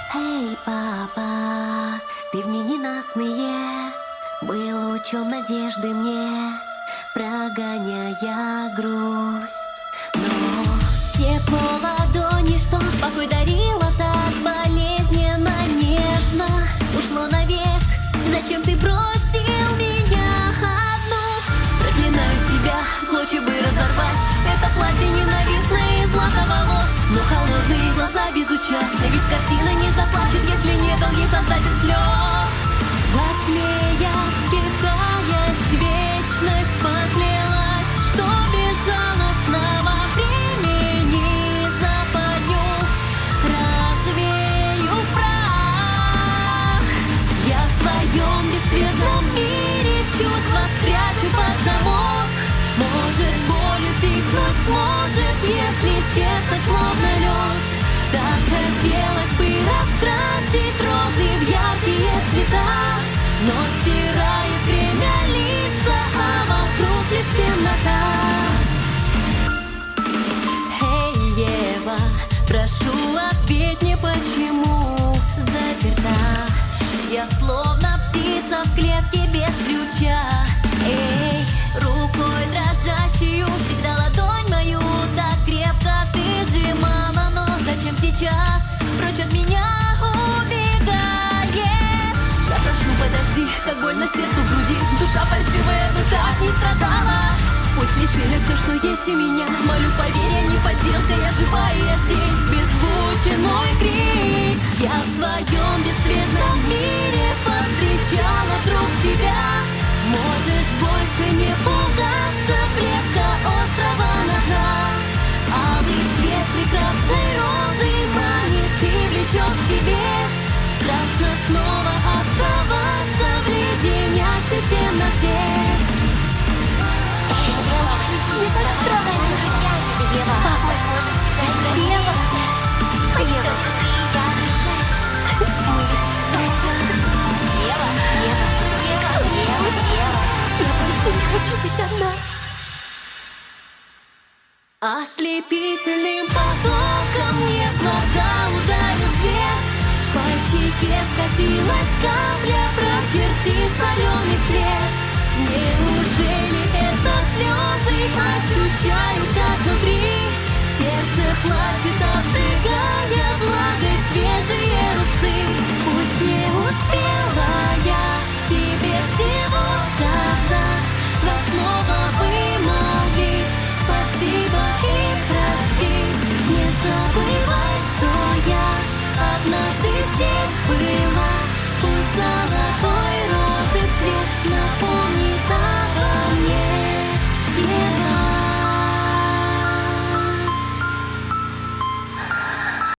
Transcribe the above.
Эй, папа, ты в дни ненастные был лучом надежды мне, прогоняя грусть. Но тепло ладони, что покой дарила так болезненно, нежно, ушло навек. Зачем ты бросил меня одну? Проклинаю себя, клочья бы разорвать это платье ненавистное из златоволос. Но холодные глаза безучастны, ведь картина не заплачет, если не дал ей создатель слез. Во тьме я, скитаясь, вечность поклялась, что безжалостного времени западню развею в прах. Я в своем бесцветном мире чувства спрячу под замок. Может, боль утихнуть сможет, если сердце словно лед. Так хотелось бы раскрасить розы в яркие цвета, но стирает время лица, а вокруг лишь темнота. Эй, Ева, прошу, ответь мне, почему заперта? Я словно птица в клетке без ключа. Эй, рукой дрожащую всегда ладонь мою так крепко ты сжимала, но зачем сейчас прочь от меня убегаешь? Я прошу, подожди, как больно сердцу в груди, душа фальшивая, но так не страдала. Пусть лишили все, что есть у меня, молю, поверь, я не подделка, я живая, я здесь, беззвучен мой крик. Я в своем бесцветном мире повстречала вдруг тебя. Можешь больше не пугаться блеска острого ножа. Алый цвет прекрасной розы манит и влечет к себе. Страшно снова оставаться в леденящей темноте. Не подстраивайся, друзья, Ева. Мы сможем всегда Ева. Ева. Мы ведь друзья. Ева, Ева, Ева, Ева. Я больше не хочу быть одна. Ослепительным потоком мне в глаза ударил свет. По щеке скатилась капля, прочерти соленый след. Неужели это слезы ощущаю, как внутри? Сердце плачет, обжигая влагой свет.